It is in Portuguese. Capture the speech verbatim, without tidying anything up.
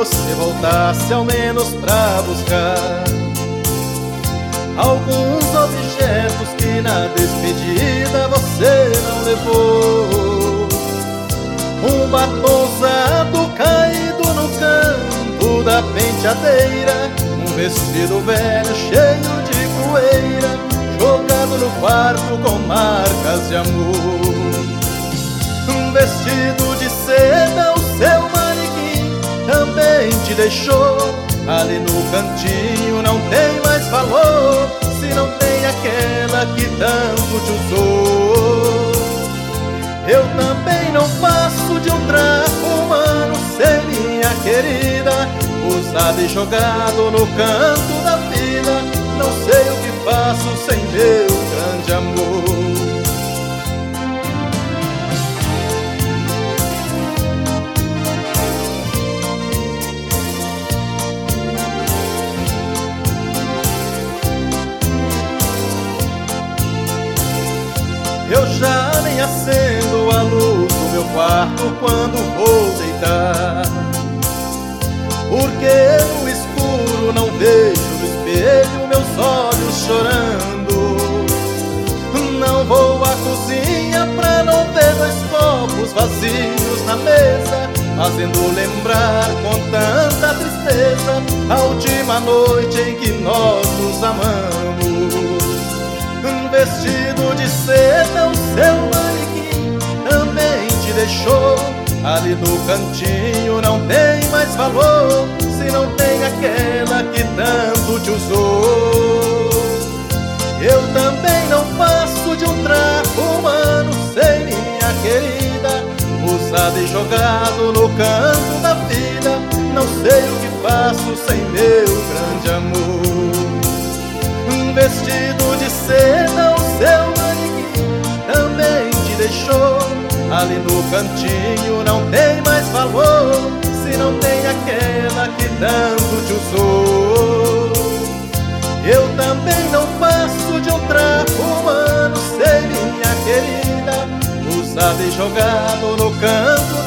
você voltasse ao menos pra buscar alguns objetos que na despedida você não levou. Um batom usado caído no canto da penteadeira, um vestido velho cheio de poeira, jogado no quarto com marcas de amor. Um vestido de seda, o seu manequim também te deixou. Ali no cantinho não tem mais valor, se não tem aquela que tanto te usou. Eu também não passo de um trapo humano sem minha querida, usado e jogado no canto da vida. Não sei o que faço sem meu grande amor. Eu já nem acendo a luz do meu quarto quando vou deitar, porque no escuro não vejo no espelho meus olhos chorando. Não vou à cozinha pra não ver dois copos vazios na mesa, fazendo lembrar com tanta tristeza a última noite em que nós nos amamos. Vestido de seda, o seu manequim também te deixou. Ali no cantinho não tem mais valor, se não tem aquela que tanto te usou. Eu também não passo de um trapo humano sem minha querida, usado e jogado no canto da vida. Não sei o que faço sem meu grande amor. Um vestido de seda, o seu manequim também te deixou. Ali no cantinho não tem mais valor, se não tem aquela que tanto te usou. Eu também não passo de um trapo humano sem minha querida, usado e jogado no canto